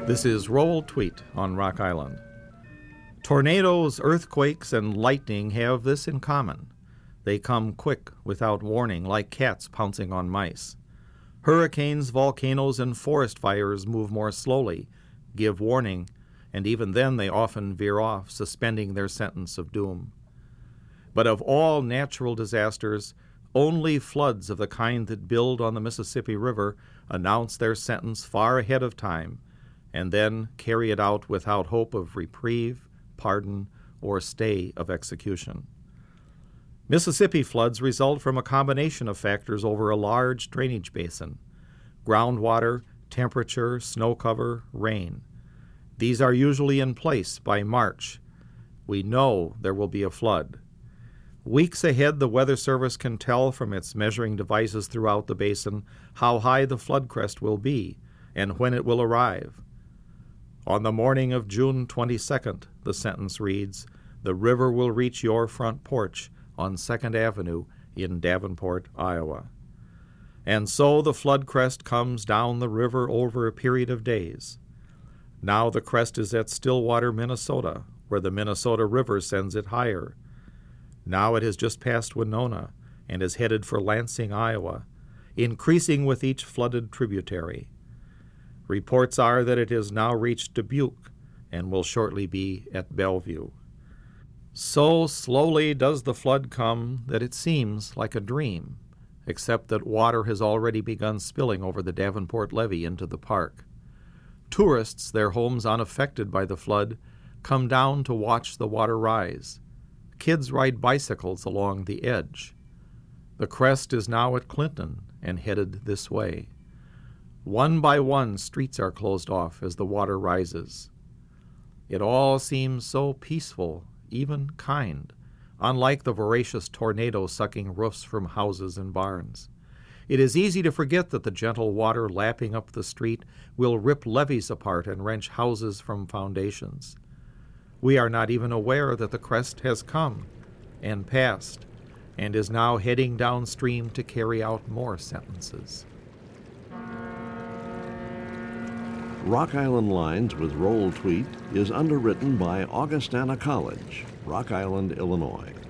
This is Roll Tweet on Rock Island. Tornadoes, earthquakes, and lightning have this in common. They come quick, without warning, like cats pouncing on mice. Hurricanes, volcanoes, and forest fires move more slowly, give warning, and even then they often veer off, suspending their sentence of doom. But of all natural disasters, only floods of the kind that build on the Mississippi River announce their sentence far ahead of time, and then carry it out without hope of reprieve, pardon, or stay of execution. Mississippi floods result from a combination of factors over a large drainage basin: groundwater, temperature, snow cover, rain. These are usually in place by March. We know there will be a flood. Weeks ahead, the Weather Service can tell from its measuring devices throughout the basin how high the flood crest will be and when it will arrive. On the morning of June 22nd, the sentence reads, the river will reach your front porch on 2nd Avenue in Davenport, Iowa. And so the flood crest comes down the river over a period of days. Now the crest is at Stillwater, Minnesota, where the Minnesota River sends it higher. Now it has just passed Winona and is headed for Lansing, Iowa, increasing with each flooded tributary. Reports are that it has now reached Dubuque and will shortly be at Bellevue. So slowly does the flood come that it seems like a dream, except that water has already begun spilling over the Davenport levee into the park. Tourists, their homes unaffected by the flood, come down to watch the water rise. Kids ride bicycles along the edge. The crest is now at Clinton and headed this way. One by one, streets are closed off as the water rises. It all seems so peaceful, even kind, unlike the voracious tornado sucking roofs from houses and barns. It is easy to forget that the gentle water lapping up the street will rip levees apart and wrench houses from foundations. We are not even aware that the crest has come and passed and is now heading downstream to carry out more sentences. Rock Island Lines with Roll Tweet is underwritten by Augustana College, Rock Island, Illinois.